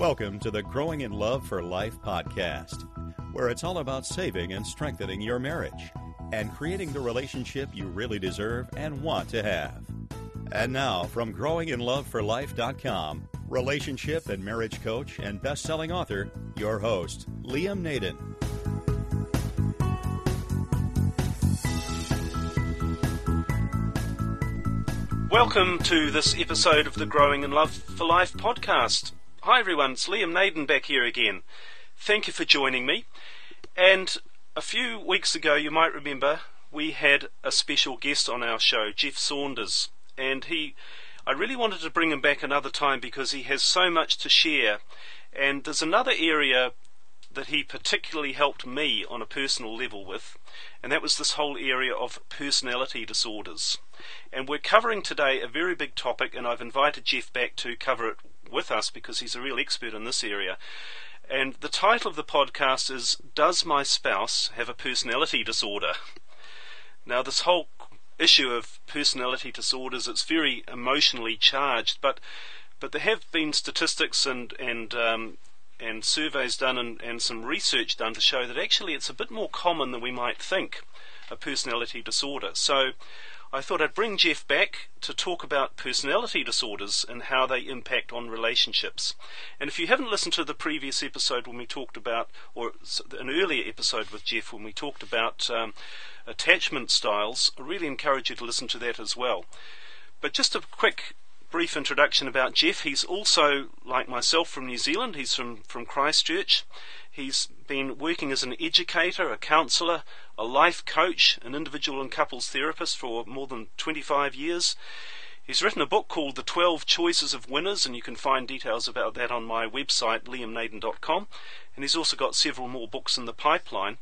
Welcome to the Growing in Love for Life podcast, where it's all about saving and strengthening your marriage and creating the relationship you really deserve and want to have. And now, from growinginloveforlife.com, relationship and marriage coach and best-selling author, your host, Liam Naden. Welcome to this episode of the Growing in Love for Life podcast. Hi everyone, it's Liam Naden back here again. Thank you for joining me. And a few weeks ago, you might remember, we had a special guest on our show, Jeff Saunders. And I really wanted to bring him back another time because he has so much to share. And there's another area that he particularly helped me on a personal level with, and that was this whole area of personality disorders. And we're covering today a very big topic, and I've invited Jeff back to cover it with us because he's a real expert in this area. And the title of the podcast is, Does My Spouse Have a Personality Disorder? Now, this whole issue of personality disorders, it's very emotionally charged, but there have been statistics and surveys done and some research done to show that actually it's a bit more common than we might think, a personality disorder. So I thought I'd bring Jeff back to talk about personality disorders and how they impact on relationships. And if you haven't listened to the previous episode when we talked about, or an earlier episode with Jeff when we talked about attachment styles, I really encourage you to listen to that as well. But just a quick brief introduction about Jeff. He's also, like myself, from New Zealand. He's from Christchurch. He's been working as an educator, a counsellor, a life coach, an individual and couples therapist for more than 25 years. He's written a book called The 12 Choices of Winners, and you can find details about that on my website, liamnaden.com. And he's also got several more books in the pipeline.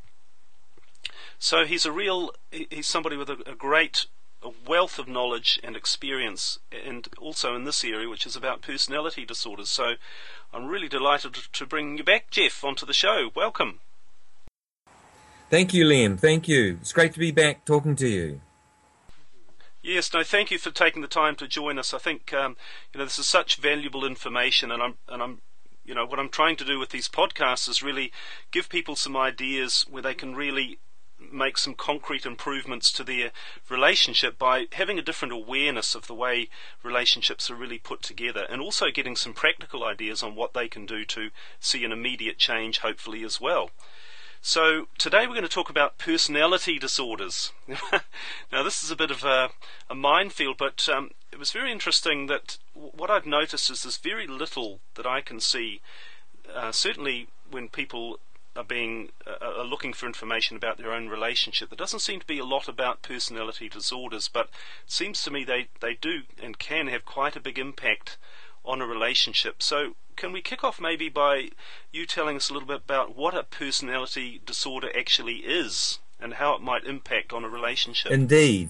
So he's somebody with a wealth of knowledge and experience, and also in this area, which is about personality disorders. So I'm really delighted to bring you back, Jeff, onto the show. Welcome. Thank you, Liam. Thank you. It's great to be back talking to you. Yes, no, thank you for taking the time to join us. I think this is such valuable information, and I'm what I'm trying to do with these podcasts is really give people some ideas where they can really make some concrete improvements to their relationship by having a different awareness of the way relationships are really put together, and also getting some practical ideas on what they can do to see an immediate change, hopefully, as well. So today we're going to talk about personality disorders. Now, this is a bit of a minefield, but it was very interesting that what I've noticed is there's very little that I can see, certainly when people are looking for information about their own relationship. There doesn't seem to be a lot about personality disorders, but it seems to me they do and can have quite a big impact on a relationship. So can we kick off maybe by you telling us a little bit about what a personality disorder actually is and how it might impact on a relationship? Indeed.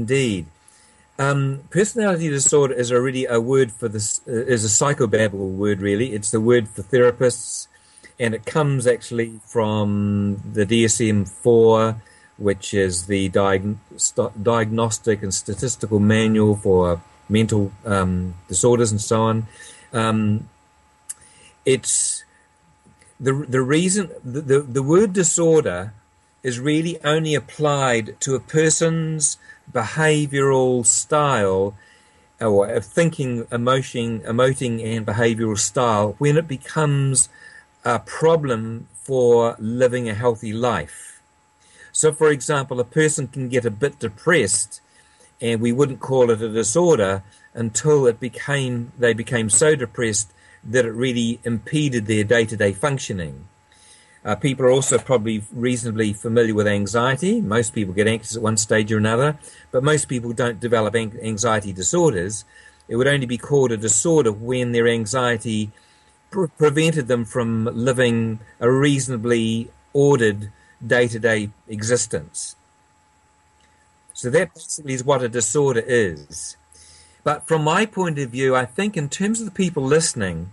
Personality disorder is already a word for this, is a psychobabble word really. It's the word for therapists. And it comes actually from the DSM-4, which is the Diagnostic and Statistical Manual for Mental Disorders and so on. It's the reason the word disorder is really only applied to a person's behavioural style or thinking, emoting, and behavioural style when it becomes a problem for living a healthy life. So, for example, a person can get a bit depressed, and we wouldn't call it a disorder until they became so depressed that it really impeded their day-to-day functioning. People are also probably reasonably familiar with anxiety. Most people get anxious at one stage or another, but most people don't develop anxiety disorders. It would only be called a disorder when their anxiety prevented them from living a reasonably ordered day-to-day existence. So that basically is what a disorder is. But from my point of view, I think in terms of the people listening,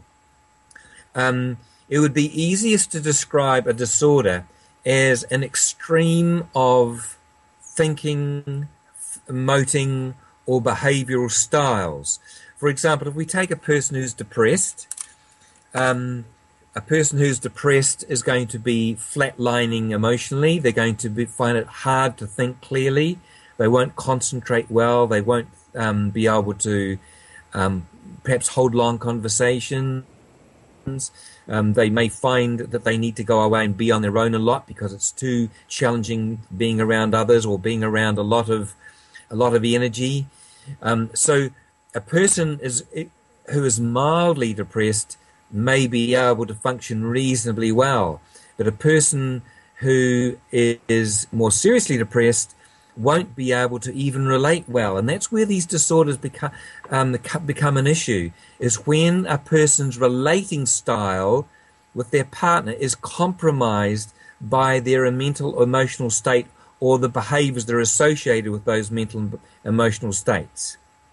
it would be easiest to describe a disorder as an extreme of thinking, emoting, or behavioral styles. For example, if we take a person who's depressed, a person who's depressed is going to be flatlining emotionally. They're going to find it hard to think clearly. They won't concentrate well. They won't be able to perhaps hold long conversations. They may find that they need to go away and be on their own a lot because it's too challenging being around others or being around a lot of energy. So a person who is mildly depressed may be able to function reasonably well, but a person who is more seriously depressed won't be able to even relate well, and that's where these disorders become an issue, is when a person's relating style with their partner is compromised by their mental emotional state or the behaviors that are associated with those mental emotional states.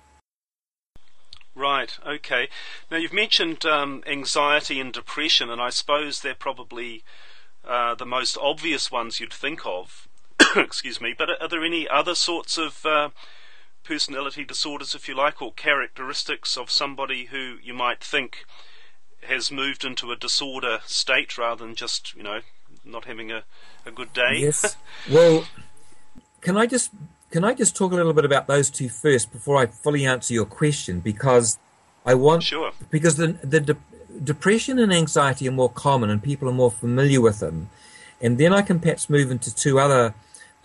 Right, okay. Now you've mentioned anxiety and depression, and I suppose they're probably the most obvious ones you'd think of. Excuse me, but are there any other sorts of personality disorders, if you like, or characteristics of somebody who you might think has moved into a disorder state rather than just, not having a good day? Yes. Well, can I just talk a little bit about those two first before I fully answer your question? Because Sure. Because the depression and anxiety are more common and people are more familiar with them, and then I can perhaps move into two other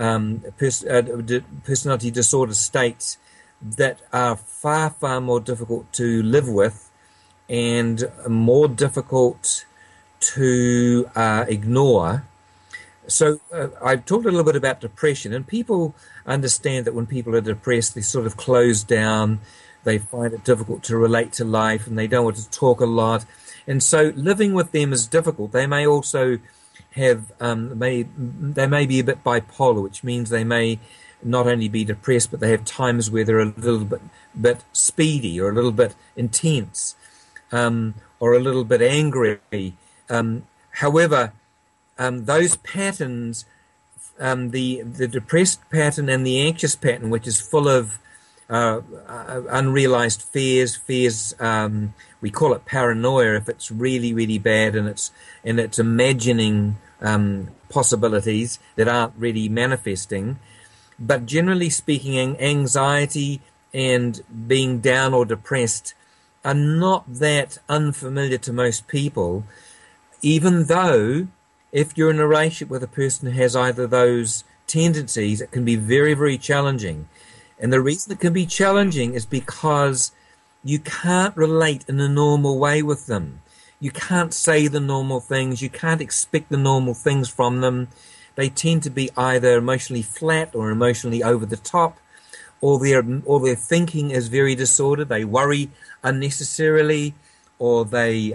personality disorder states that are far, far more difficult to live with and more difficult to ignore. So I've talked a little bit about depression, and people understand that when people are depressed, they sort of close down, they find it difficult to relate to life, and they don't want to talk a lot. And so living with them is difficult. They may also have they may be a bit bipolar, which means they may not only be depressed, but they have times where they're a little bit speedy or a little bit intense or a little bit angry. However, those patterns, the depressed pattern and the anxious pattern, which is full of unrealized fears, we call it paranoia if it's really, really bad, and it's imagining possibilities that aren't really manifesting. But generally speaking, anxiety and being down or depressed are not that unfamiliar to most people, even though if you're in a relationship with a person who has either of those tendencies, it can be very, very challenging. And the reason it can be challenging is because you can't relate in a normal way with them. You can't say the normal things. You can't expect the normal things from them. They tend to be either emotionally flat or emotionally over the top, or their thinking is very disordered. They worry unnecessarily, or they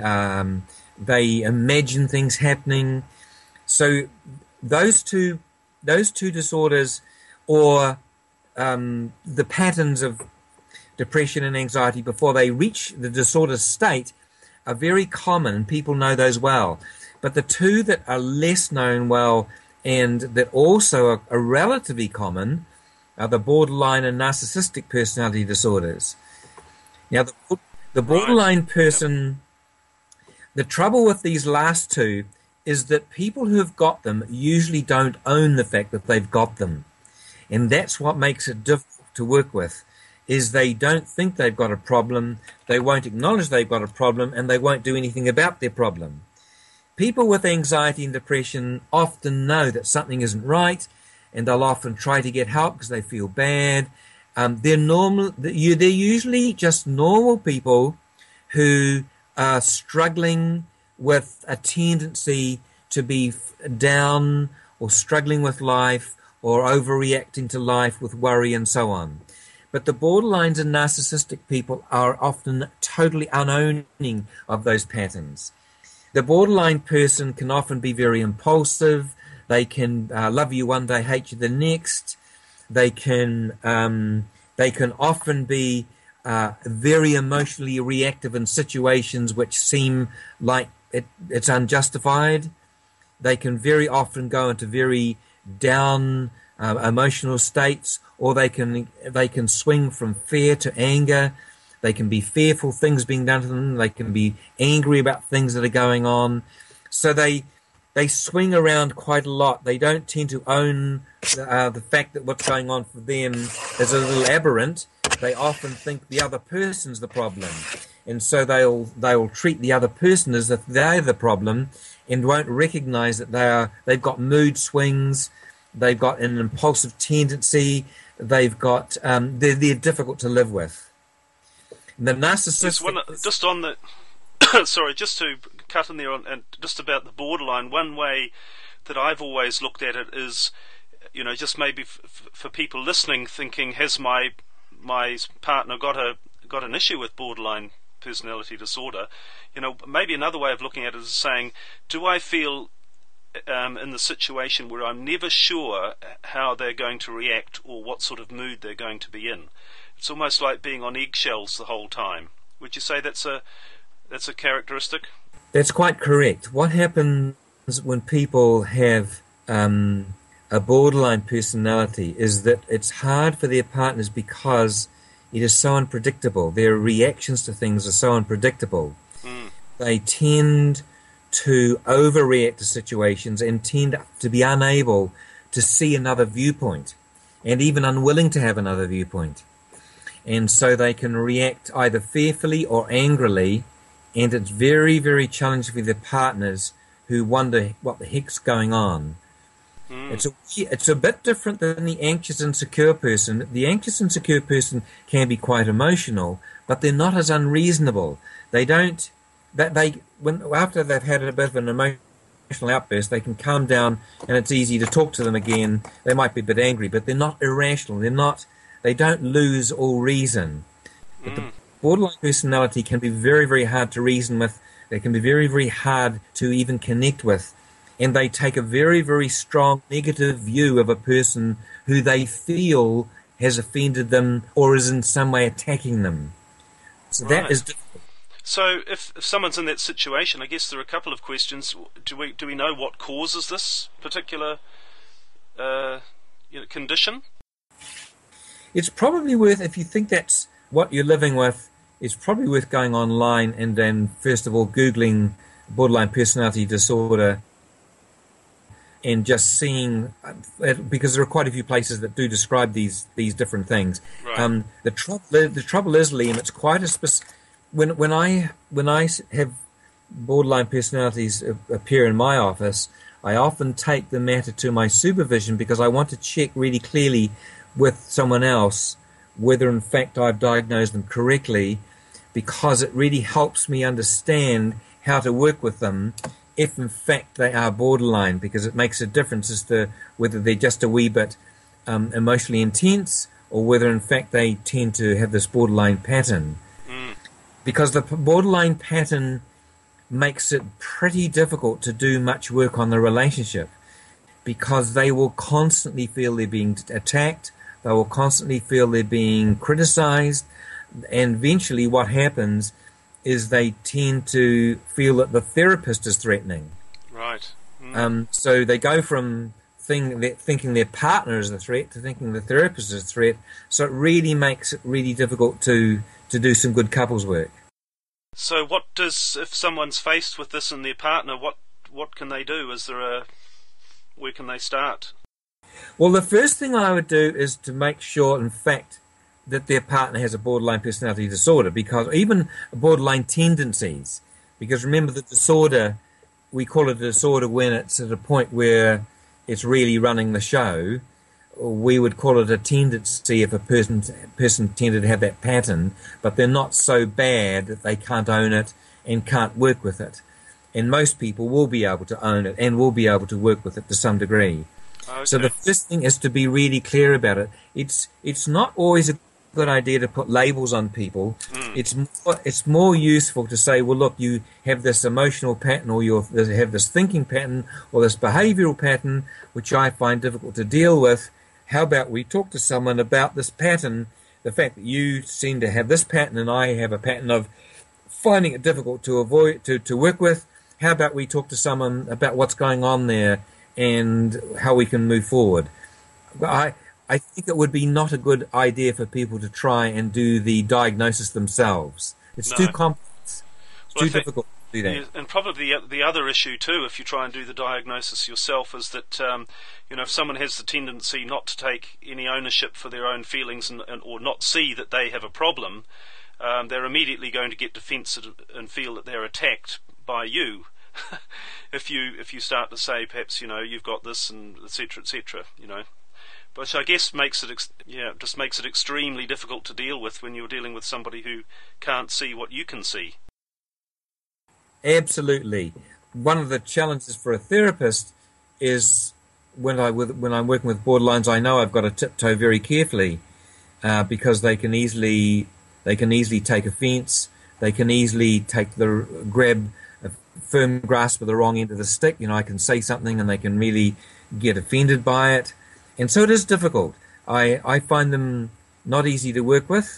imagine things happening. So those two disorders, or the patterns of depression and anxiety before they reach the disorder state, are very common, and people know those well. But the two that are less known well and that also are relatively common are the borderline and narcissistic personality disorders. Now, the borderline person, the trouble with these last two is that people who have got them usually don't own the fact that they've got them. And that's what makes it difficult to work with, is they don't think they've got a problem, they won't acknowledge they've got a problem, and they won't do anything about their problem. People with anxiety and depression often know that something isn't right, and they'll often try to get help because they feel bad. They're usually just normal people who are struggling with a tendency to be down or struggling with life or overreacting to life with worry and so on. But the borderlines and narcissistic people are often totally unowning of those patterns. The borderline person can often be very impulsive. They can love you one day, hate you the next. They can often be very emotionally reactive in situations which seem like it's unjustified. They can very often go into very down emotional states, or they can swing from fear to anger. They can be fearful things being done to them. They can be angry about things that are going on. So they swing around quite a lot. They don't tend to own the fact that what's going on for them is a little aberrant. They often think the other person's the problem. And so they'll treat the other person as if they're the problem and won't recognize that they've got mood swings, they've got an impulsive tendency, they've got they're difficult to live with. The narcissistic... Just on the... sorry, just to cut in there and just about the borderline, one way that I've always looked at it is, just maybe for people listening thinking, has my partner got an issue with borderline personality disorder? Maybe another way of looking at it is saying, do I feel in the situation where I'm never sure how they're going to react or what sort of mood they're going to be in? It's almost like being on eggshells the whole time. Would you say that's a characteristic? That's quite correct. What happens when people have a borderline personality is that it's hard for their partners because it is so unpredictable. Their reactions to things are so unpredictable. They tend to overreact to situations and tend to be unable to see another viewpoint and even unwilling to have another viewpoint. And so they can react either fearfully or angrily, and it's very, very challenging for their partners who wonder what the heck's going on. It's a bit different than the anxious, insecure person. The anxious, insecure person can be quite emotional, but they're not as unreasonable. After they've had a bit of an emotional outburst, they can calm down, and it's easy to talk to them again. They might be a bit angry, but they're not irrational. They don't lose all reason. But the borderline personality can be very, very hard to reason with. They can be very, very hard to even connect with. And they take a very, very strong negative view of a person who they feel has offended them or is in some way attacking them. So that is difficult. So if someone's in that situation, I guess there are a couple of questions. Do we know what causes this particular condition? It's probably worth, if you think that's what you're living with, it's probably worth going online and then first of all Googling borderline personality disorder and just seeing, because there are quite a few places that do describe these different things. Right. The trouble is, Liam, it's quite a specific. When I have borderline personalities appear in my office, I often take the matter to my supervision because I want to check really clearly with someone else whether in fact I've diagnosed them correctly, because it really helps me understand how to work with them if in fact they are borderline, because it makes a difference as to whether they're just a wee bit emotionally intense or whether in fact they tend to have this borderline pattern. Because the borderline pattern makes it pretty difficult to do much work on the relationship, because they will constantly feel they're being attacked, they will constantly feel they're being criticized, and eventually what happens is they tend to feel that the therapist is threatening. Right. So they go from thinking their partner is a threat to thinking the therapist is a threat, so it really makes it really difficult to do some good couples work. So if someone's faced with this in their partner, what can they do? Where can they start? Well, the first thing I would do is to make sure, in fact, that their partner has a borderline personality disorder, because even borderline tendencies, because remember the disorder, we call it a disorder when it's at a point where it's really running the show. We would call it a tendency if a person tended to have that pattern, but they're not so bad that they can't own it and can't work with it. And most people will be able to own it and will be able to work with it to some degree. Okay. So the first thing is to be really clear about it. It's not always a good idea to put labels on people. It's more useful to say, well, look, you have this emotional pattern, or you have this thinking pattern, or this behavioral pattern, which I find difficult to deal with. How about we talk to someone about this pattern, the fact that you seem to have this pattern and I have a pattern of finding it difficult to work with. How about we talk to someone about what's going on there and how we can move forward? I think it would be not a good idea for people to try and do the diagnosis themselves. It's too complex. It's too difficult to do that. Yeah, and probably the other issue too, if you try and do the diagnosis yourself, is that if someone has the tendency not to take any ownership for their own feelings or not see that they have a problem, they're immediately going to get defensive and feel that they're attacked by you. if you start to say, perhaps, you've got this, and etc., Which I guess makes it extremely difficult to deal with when you're dealing with somebody who can't see what you can see. Absolutely. One of the challenges for a therapist is when I'm working with borderlines, I know I've got to tiptoe very carefully because they can easily take offence. They can easily grab a firm grasp of the wrong end of the stick. I can say something and they can really get offended by it. And so it is difficult. I find them not easy to work with.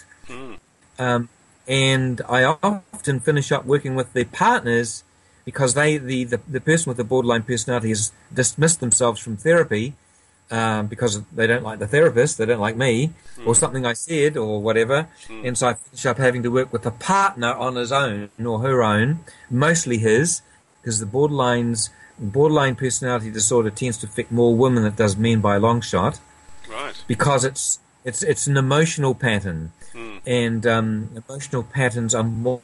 And I often finish up working with their partners because the person with the borderline personality has dismissed themselves from therapy because they don't like the therapist, they don't like me, or something I said or whatever. And so I finish up having to work with a partner on his own or her own, mostly his, because the borderline personality disorder tends to affect more women than it does men by a long shot. Right. Because it's an emotional pattern. And emotional patterns are more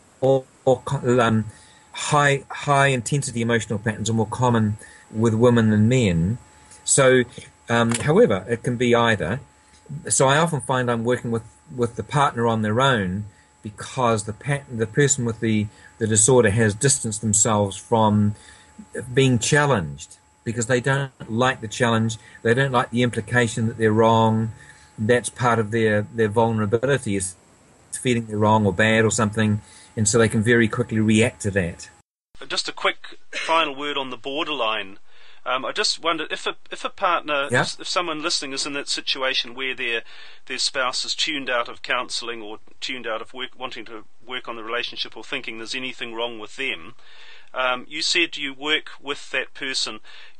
high intensity emotional patterns are more common with women than men. So, however, it can be either. So I often find I'm working with the partner on their own because the person with the disorder has distanced themselves from being challenged because they don't like the challenge. They don't like the implication that they're wrong. That's part of their vulnerability, is feeling they're wrong or bad or something, and so they can very quickly react to that. Just a quick final word on the borderline. I just wondered if a partner, if someone listening is in that situation where their spouse is tuned out of counselling or tuned out of wanting to work on the relationship or thinking there's anything wrong with them. You said you work with that person.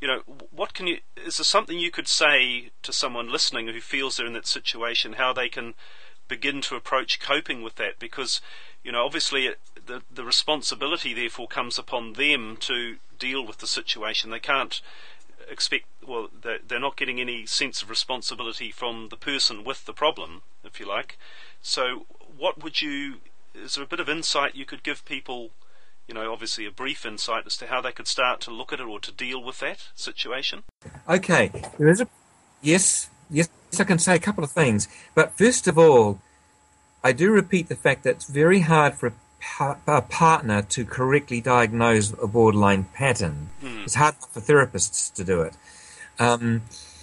Is there something you could say to someone listening who feels they're in that situation, how they can begin to approach coping with that? Because, obviously the responsibility therefore comes upon them to deal with the situation. They can't expect, they're not getting any sense of responsibility from the person with the problem, if you like. So is there a bit of insight you could give people, obviously a brief insight as to how they could start to look at it or to deal with that situation? Okay, there is yes, I can say a couple of things. But first of all, I do repeat the fact that it's very hard for a partner to correctly diagnose a borderline pattern. It's hard for therapists to do it. And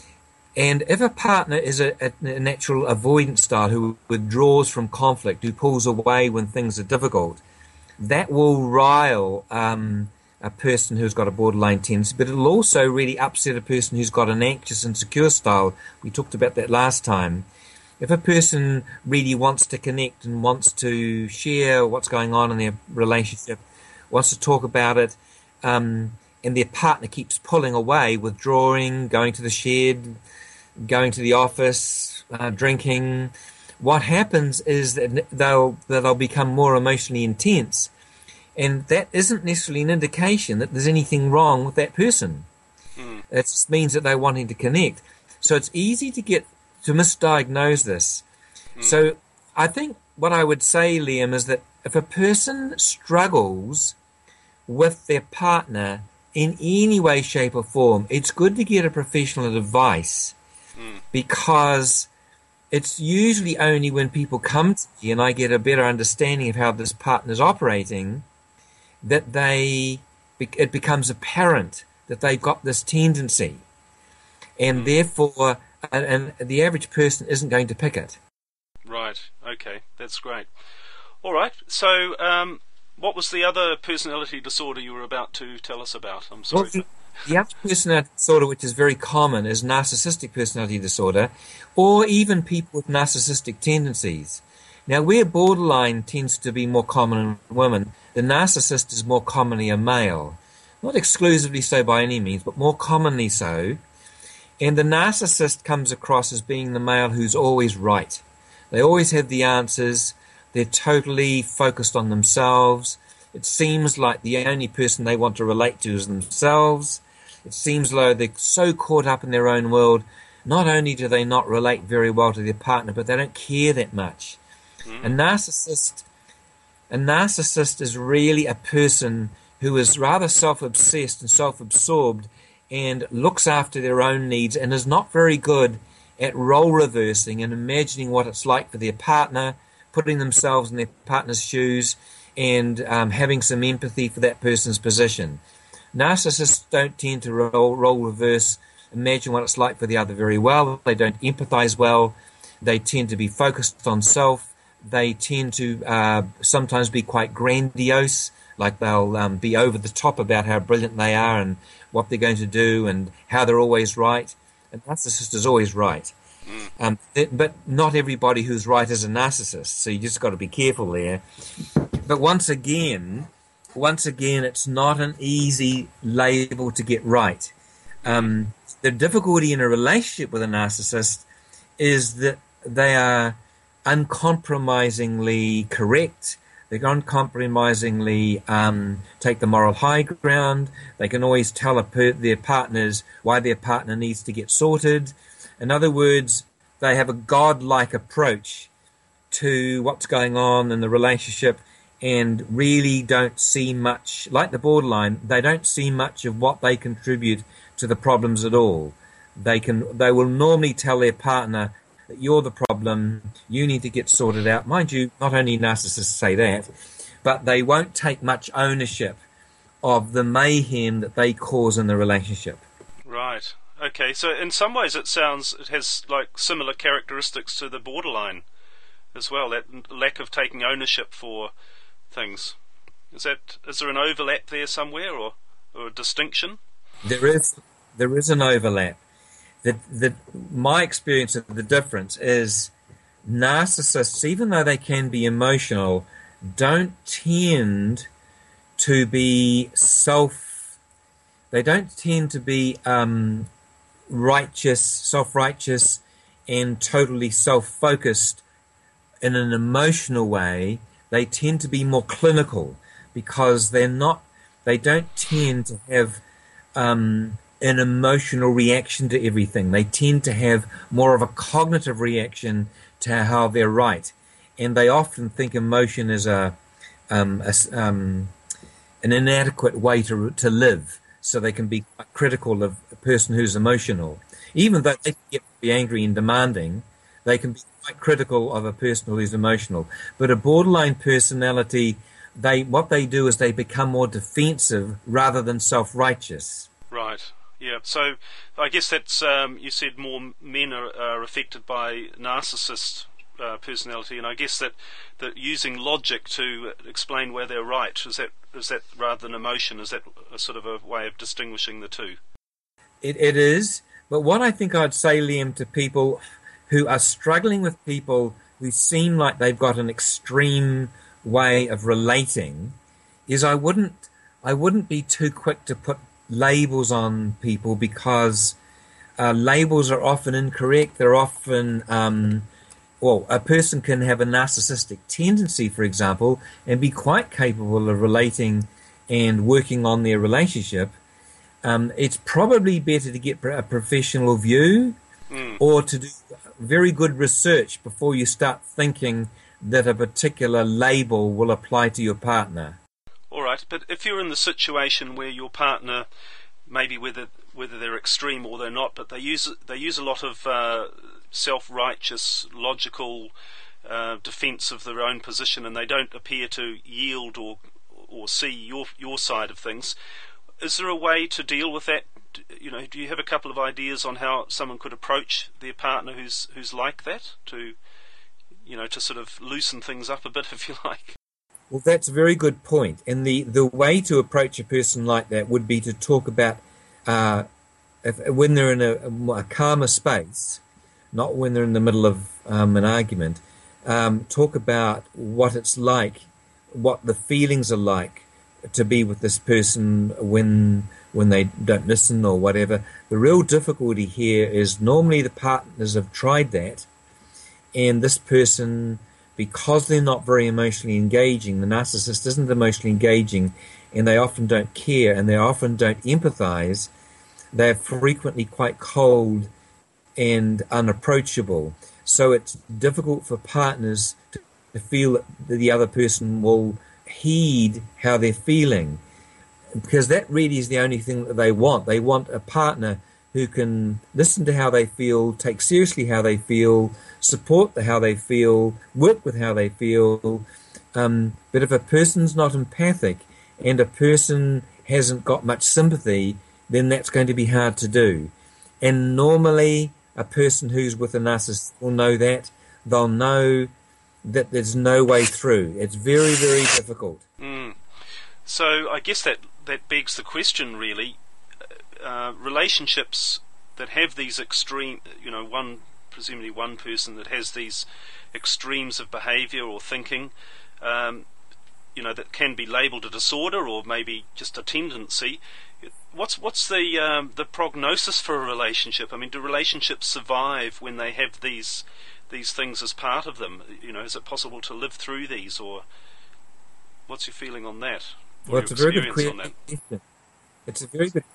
if a partner is a natural avoidance style who withdraws from conflict, who pulls away when things are difficult, that will rile a person who's got a borderline tendency, but it'll also really upset a person who's got an anxious and secure style. We talked about that last time. If a person really wants to connect and wants to share what's going on in their relationship, wants to talk about it, and their partner keeps pulling away, withdrawing, going to the shed, going to the office, drinking, what happens is that they'll become more emotionally intense. And that isn't necessarily an indication that there's anything wrong with that person. It just means that they're wanting to connect. So it's easy to misdiagnose this. So I think what I would say, Liam, is that if a person struggles with their partner in any way, shape or form, it's good to get a professional advice because it's usually only when people come to me and I get a better understanding of how this partner's operating that it becomes apparent that they've got this tendency. And therefore, and the average person isn't going to pick it. Right. Okay. That's great. All right. So, what was the other personality disorder you were about to tell us about? I'm sorry. Well, the other personality disorder, which is very common, is narcissistic personality disorder, or even people with narcissistic tendencies. Now, where borderline tends to be more common in women, the narcissist is more commonly a male. Not exclusively so by any means, but more commonly so. And the narcissist comes across as being the male who's always right. They always have the answers. They're totally focused on themselves. It seems like the only person they want to relate to is themselves. It seems like they're so caught up in their own world. Not only do they not relate very well to their partner, but they don't care that much. A narcissist is really a person who is rather self-obsessed and self-absorbed and looks after their own needs and is not very good at role reversing and imagining what it's like for their partner, putting themselves in their partner's shoes, and having some empathy for that person's position. Narcissists don't tend to role reverse, imagine what it's like for the other very well. They don't empathize well. They tend to be focused on self. They tend to sometimes be quite grandiose, like they'll be over the top about how brilliant they are and what they're going to do and how they're always right. A narcissist is always right. But not everybody who's right is a narcissist, so you just got to be careful there. But once again, it's not an easy label to get right. The difficulty in a relationship with a narcissist is that they are uncompromisingly correct. They uncompromisingly take the moral high ground. They can always tell their partners why their partner needs to get sorted. In other words, they have a godlike approach to what's going on in the relationship and really don't see much, like the borderline, they don't see much of what they contribute to the problems at all. They will normally tell their partner that you're the problem, you need to get sorted out. Mind you, not only narcissists say that, but they won't take much ownership of the mayhem that they cause in the relationship. Right. Okay, so in some ways it has like similar characteristics to the borderline as well, that lack of taking ownership for things. Is there an overlap there somewhere, or a distinction? There is an overlap. My experience of the difference is narcissists, even though they can be emotional, don't tend to be self-righteous and totally self-focused in an emotional way. They tend to be more clinical because they don't tend to have an emotional reaction to everything. They tend to have more of a cognitive reaction to how they're right. And they often think emotion is an inadequate way to live. So they can be quite critical of a person who's emotional. Even though they can get very angry and demanding, they can be quite critical of a person who's emotional. But a borderline personality, what they do is they become more defensive rather than self-righteous. Right. Yeah. So I guess that's you said more men are affected by narcissist personality, and I guess that using logic to explain where they're right, is that rather than emotion? Is that a sort of a way of distinguishing the two? It is. But what I think I'd say, Liam, to people who are struggling with people who seem like they've got an extreme way of relating is I wouldn't be too quick to put labels on people, because labels are often incorrect. They're often a person can have a narcissistic tendency, for example, and be quite capable of relating and working on their relationship. It's probably better to get a professional view or to do very good research before you start thinking that a particular label will apply to your partner. All right, but if you're in the situation where your partner, maybe whether they're extreme or they're not, but they use a lot of self-righteous, logical defence of their own position, and they don't appear to yield or see your side of things, is there a way to deal with that? Do you have a couple of ideas on how someone could approach their partner who's like that, to sort of loosen things up a bit, if you like? Well, that's a very good point. And the way to approach a person like that would be to talk about when they're in a calmer space, not when they're in the middle of an argument. Talk about what it's like, what the feelings are like, to be with this person when they don't listen or whatever. The real difficulty here is normally the partners have tried that, and this person, because they're not very emotionally engaging, the narcissist isn't emotionally engaging, and they often don't care, and they often don't empathize. They're frequently quite cold and unapproachable. So it's difficult for partners to feel that the other person will heed how they're feeling, because that really is the only thing that they want. They want a partner who can listen to how they feel, take seriously how they feel, support how they feel, work with how they feel. But if a person's not empathic and a person hasn't got much sympathy, then that's going to be hard to do. And normally a person who's with a narcissist will know that. They'll know that there's no way through. It's very, very difficult. So I guess that begs the question, really. Relationships that have these extreme, presumably one person that has these extremes of behaviour or thinking, that can be labelled a disorder or maybe just a tendency. What's the prognosis for a relationship? I mean, do relationships survive when they have these things as part of them? Is it possible to live through these, or what's your feeling on that? Well, it's a very good question. It's a very good,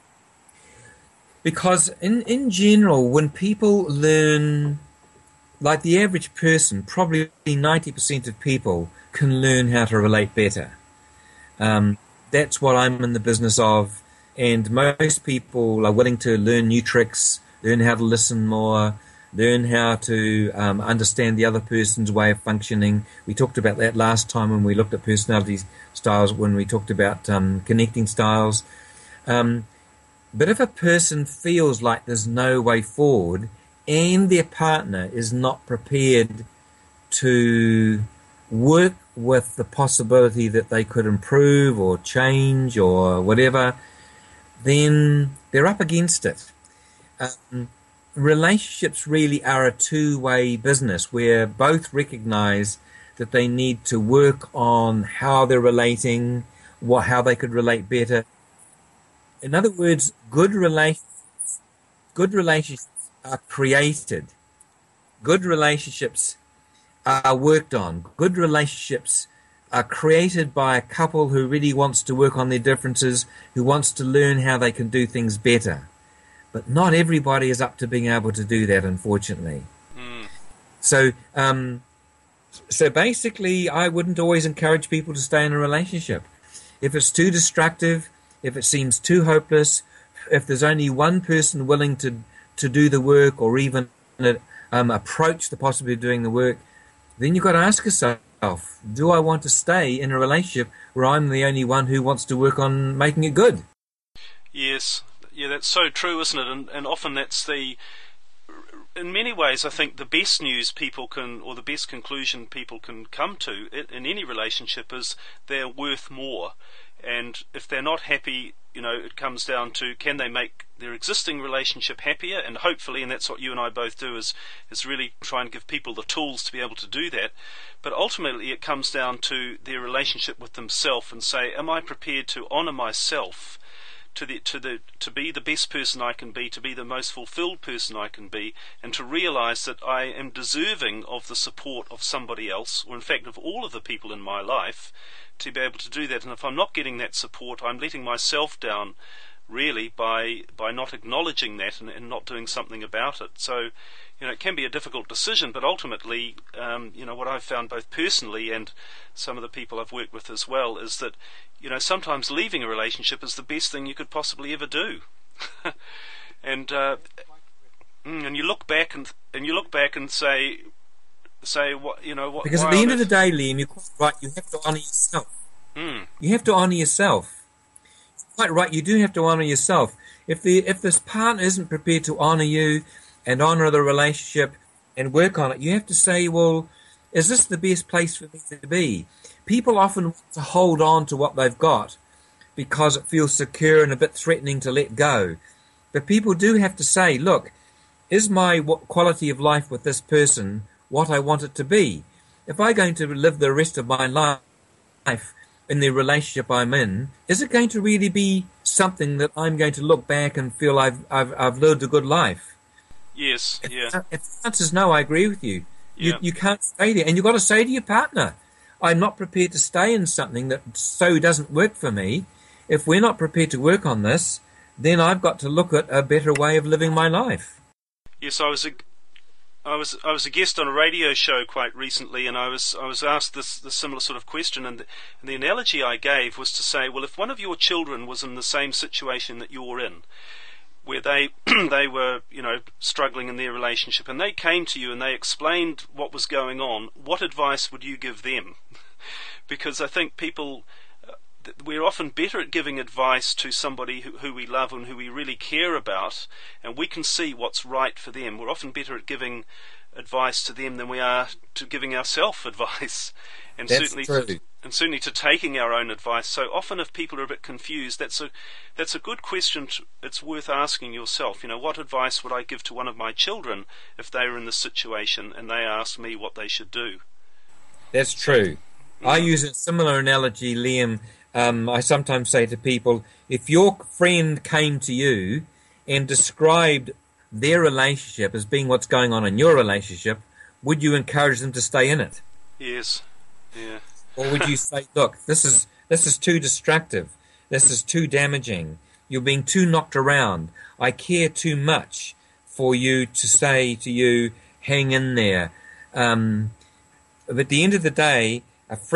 because in general, when people learn, like the average person, probably 90% of people can learn how to relate better. That's what I'm in the business of, and most people are willing to learn new tricks, learn how to listen more, learn how to understand the other person's way of functioning. We talked about that last time when we looked at personality styles, when we talked about connecting styles. But if a person feels like there's no way forward and their partner is not prepared to work with the possibility that they could improve or change or whatever, then they're up against it. Relationships really are a two-way business where both recognize that they need to work on how they're relating, how they could relate better. In other words, good relationships are created. Good relationships are worked on. Good relationships are created by a couple who really wants to work on their differences, who wants to learn how they can do things better. But not everybody is up to being able to do that, unfortunately. So basically, I wouldn't always encourage people to stay in a relationship. If it's too destructive, if it seems too hopeless, if there's only one person willing to do the work or even approach the possibility of doing the work, then you've got to ask yourself, do I want to stay in a relationship where I'm the only one who wants to work on making it good? Yes. Yeah, that's so true, isn't it? And often that's in many ways, I think the best news people can, or the best conclusion people can come to in any relationship is they're worth more. And if they're not happy, it comes down to, can they make their existing relationship happier? And hopefully, and that's what you and I both do, is really try and give people the tools to be able to do that. But ultimately, it comes down to their relationship with themselves and say, am I prepared to honour myself to be the best person I can be, to be the most fulfilled person I can be, and to realise that I am deserving of the support of somebody else, or in fact of all of the people in my life, to be able to do that. And if I'm not getting that support, I'm letting myself down, really, by not acknowledging that and not doing something about it. So, it can be a difficult decision, but ultimately, what I've found both personally and some of the people I've worked with as well is that, sometimes leaving a relationship is the best thing you could possibly ever do. And you look back and say what what. Because at the end of the day, Liam, you're quite right. You have to honour yourself. You have to honour yourself. Quite right. You do have to honour yourself. If this partner isn't prepared to honour you and honour the relationship and work on it, you have to say, well, is this the best place for me to be? People often want to hold on to what they've got because it feels secure and a bit threatening to let go. But people do have to say, look, is my quality of life with this person what I want it to be? If I'm going to live the rest of my life in the relationship I'm in, is it going to really be something that I'm going to look back and feel I've lived a good life? Yes, yeah. If the answer is no, I agree with you. Yeah. You can't stay there. And you've got to say to your partner, I'm not prepared to stay in something that so doesn't work for me. If we're not prepared to work on this, then I've got to look at a better way of living my life. Yes, I was a guest on a radio show quite recently, and I was asked this similar sort of question, and the analogy I gave was to say, well, if one of your children was in the same situation that you're in, where they were, struggling in their relationship, and they came to you and they explained what was going on, what advice would you give them? Because I think we're often better at giving advice to somebody who we love and who we really care about, and we can see what's right for them. We're often better at giving advice to them than we are to giving ourselves advice, and That's certainly to taking our own advice. So often, if people are a bit confused, that's a good question. It's worth asking yourself. What advice would I give to one of my children if they were in this situation and they asked me what they should do? That's true. I use a similar analogy, Liam. I sometimes say to people, if your friend came to you and described their relationship as being what's going on in your relationship, would you encourage them to stay in it? Yes. Yeah. Or would you say, look, this is too destructive. This is too damaging. You're being too knocked around. I care too much for you to say to you, hang in there. But at the end of the day,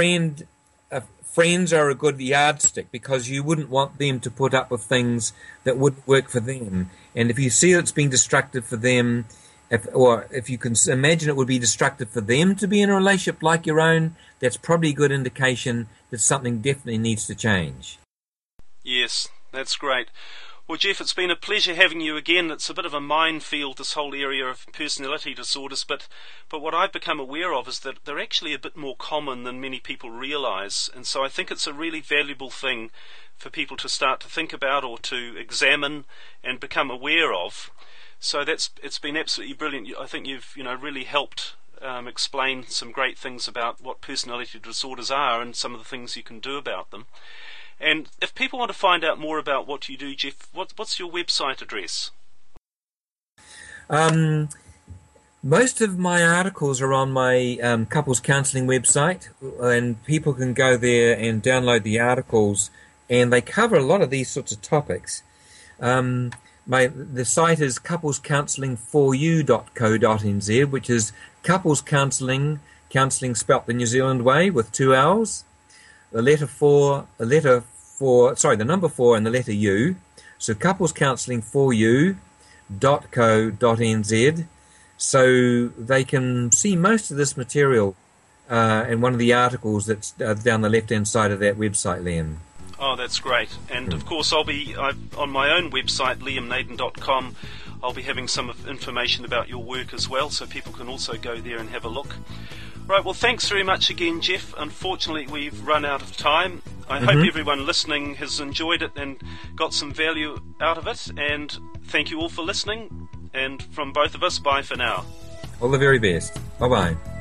friends are a good yardstick, because you wouldn't want them to put up with things that wouldn't work for them. And if you see it's being destructive for them, if you can imagine it would be destructive for them to be in a relationship like your own, that's probably a good indication that something definitely needs to change. Yes, that's great. Well, Jeff, it's been a pleasure having you again. It's a bit of a minefield, this whole area of personality disorders, but what I've become aware of is that they're actually a bit more common than many people realise, and so I think it's a really valuable thing for people to start to think about or to examine and become aware of. So it's been absolutely brilliant. I think you've really helped explain some great things about what personality disorders are and some of the things you can do about them. And if people want to find out more about what you do, Jeff, what's your website address? Most of my articles are on my couples counselling website, and people can go there and download the articles, and they cover a lot of these sorts of topics. The site is couplescounselling4u.co.nz, which is couples counselling spelt the New Zealand way with 2 L's. The number 4 and the letter U. So couplescounselling4u.co.nz. So they can see most of this material in one of the articles that's down the left-hand side of that website, Liam. Oh, that's great. And of course, on my own website, liamnaden.com, I'll be having some information about your work as well, so people can also go there and have a look. Right, well, thanks very much again, Jeff. Unfortunately, we've run out of time. I hope everyone listening has enjoyed it and got some value out of it. And thank you all for listening. And from both of us, bye for now. All the very best. Bye-bye.